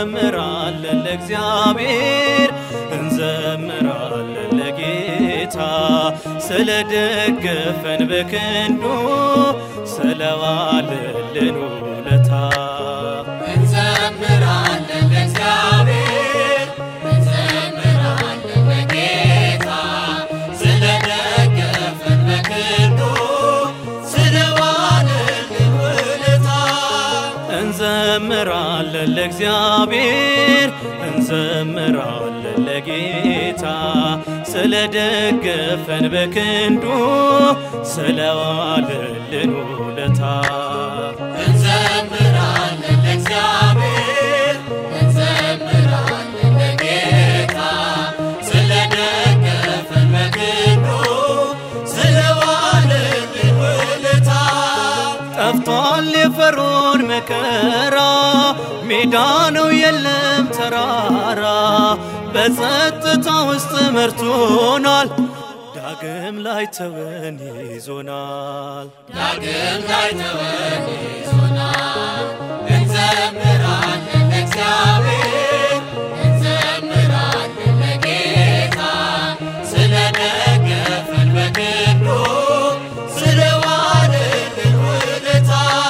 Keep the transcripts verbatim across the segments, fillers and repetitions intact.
እንዘምራለን ለእግዚአብሔር እንዘምራለን ለጌታ ስለደገፈን በክንዱ ስለዋለልን ውለታ እንዘምራለን ለእግዚአብሔር እንዘምራለን ለጌታ ስለደገፈን በክንዱ ስለዋለልን ውለታ እንዘምራለን ለእግዚአብሔር እንዘምራለን ለጌታ ስለደገፈን በክንዱ ስለዋለልን ውለታ እንዘምራለን ለእግዚአብሔር እንዘምራለን ለጌታ ስለደገፈን በክንዱ ስለዋለልን ውለታ ጠፍቷል የፈርዖን መከራ ሜዳ ነው የለም ተራራ በጸጥታ ውስጥ መርቶናል ዳግም ላይ ተወን ይዞናል ዳግም ላይ ተወን ይዞናል እንዘምራለን ለእግዚአብሔር እንዘምራለን ለጌታ ስለደገፈን በክንዱ ስለዋለልን ውለታ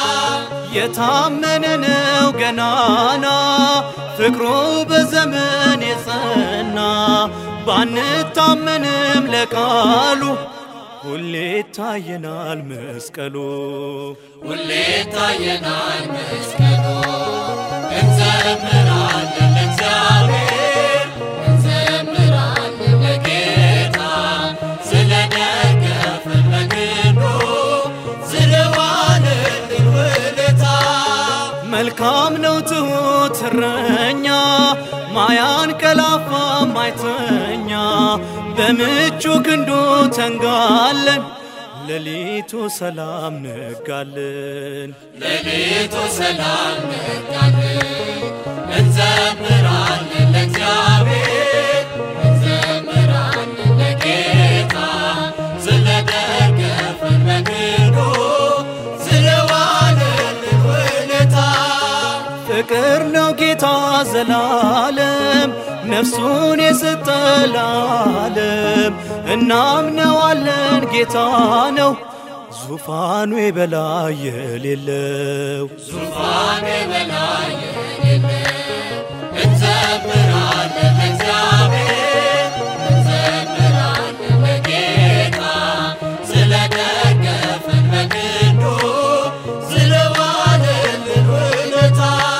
የታመነ ነው ገናና ፍቅሩ በዘመን የጸና ባንታመንም ለቃሉ ሁሌ ታየናል መስቀሉ ሁሌ ታየናል መስቀሉ እንዘምራለን ለእግዚአብሔር እንዘምራለን ለጌታ ስለደገፈን በክንዱ ስለዋለልን ውለታ መልካም ነው ትሁት እረኛ ማያንቀላፋ ማይተኛ በምቹ ክንዱ ተንጋለን ሌሊቱ ሰላም ነጋለን ሌሊቱ ሰላም ነጋለን እንዘምራለን ለእግዚአብሔር እንዘምራለን ለጌታ ስለደገፈን በክንዱ ስለዋለልን ውለታ ፍቅር ነው ጌታ ዘላለም ነፍሱን የሰጠ ለዓለም እናምነዋለን ጌታ ነው ዙፋኑ በላይ የሌለው ዙፋኑ በላይ የሌለው እንዘምራለን ለእግዚአብሔር እንዘምራለን ለጌታ ስለደገፈን በክንዱ ስለዋለልን ውለታ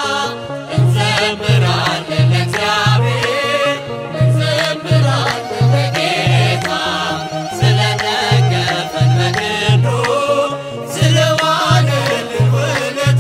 እንዘምራለን ለእግዚአብሔር እንዘምራለን ለጌታ ስለደገፈን በክንዱ ስለዋለልን ውለታ